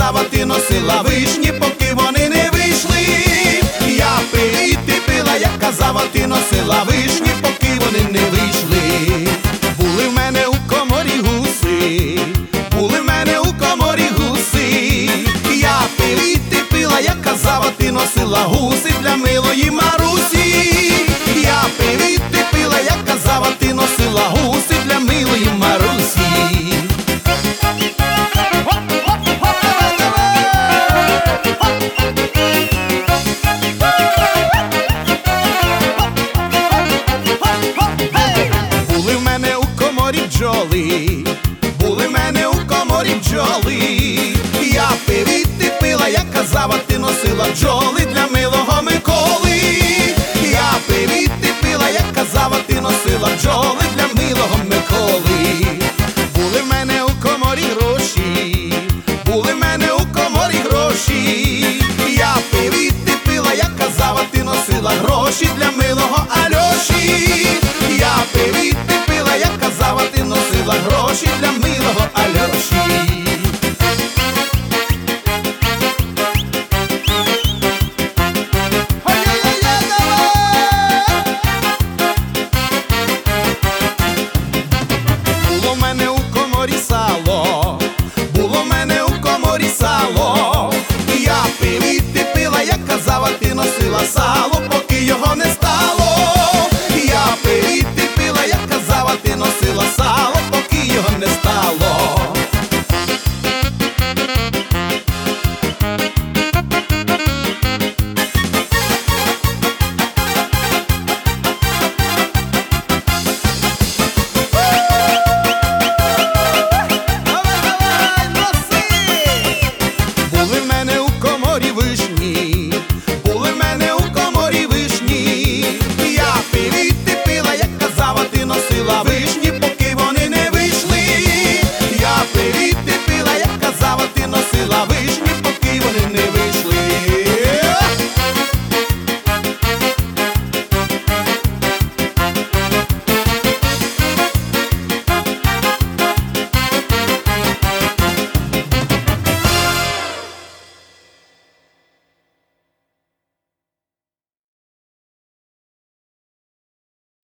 казав, а ти носила вишні, поки вони не вийшли. Я пив і ти пила, я казав, а ти носила вишні, поки вони не вийшли. Були в мене у коморі гуси, були в мене у коморі гуси. Я пив і ти пила, я казав, а ти носила гуси для милої Марусі. Я пив і ти пила, я казав, а ти носила гуси для милої Марусі. Були в мене у коморі бджоли, були в мене у коморі бджоли. Я пив і ти пила, я казав, а ти носила бджоли для милого Миколи. Я пив і ти пила, я казав, а ти носила бджоли для милого Миколи. Були в мене у коморі гроші, були в мене у коморі гроші. Я пив і ти пила, я казав, а ти носила гроші для милого Альоші. Я пив і ти пила, я казав, а ти носила гроші для милого